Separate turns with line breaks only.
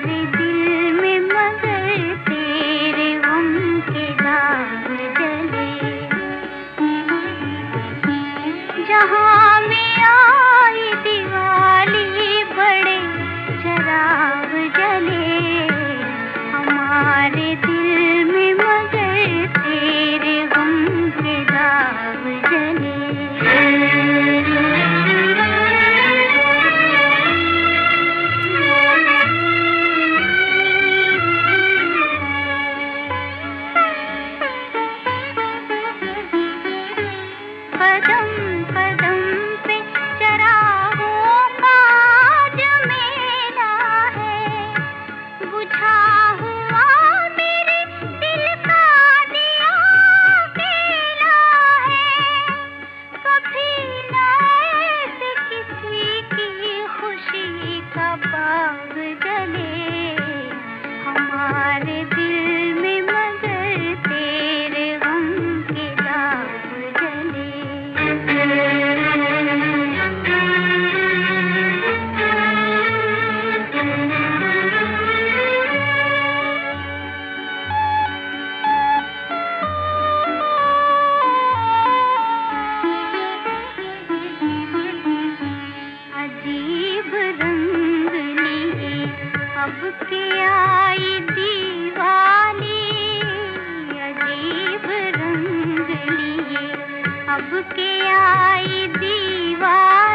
दिल में मगर तेरे गम के दाग जले। जहाँ में आई दिवाली बड़े चराग जले, हमारे दिल में मगर तेरे गम के दाग जले। कदम कदम पे चरागों का आज मेला है, बुझा हुआ मेरे दिल का दिया अकेला है। कभी न ऐसे किसी की खुशी का बाग जले, हमारे दिल में मगर तेरे गम के दाग जले। अजीब रंग लिए अब के आई दीवानी, अजीब रंग लिए अब के आई दीवानी।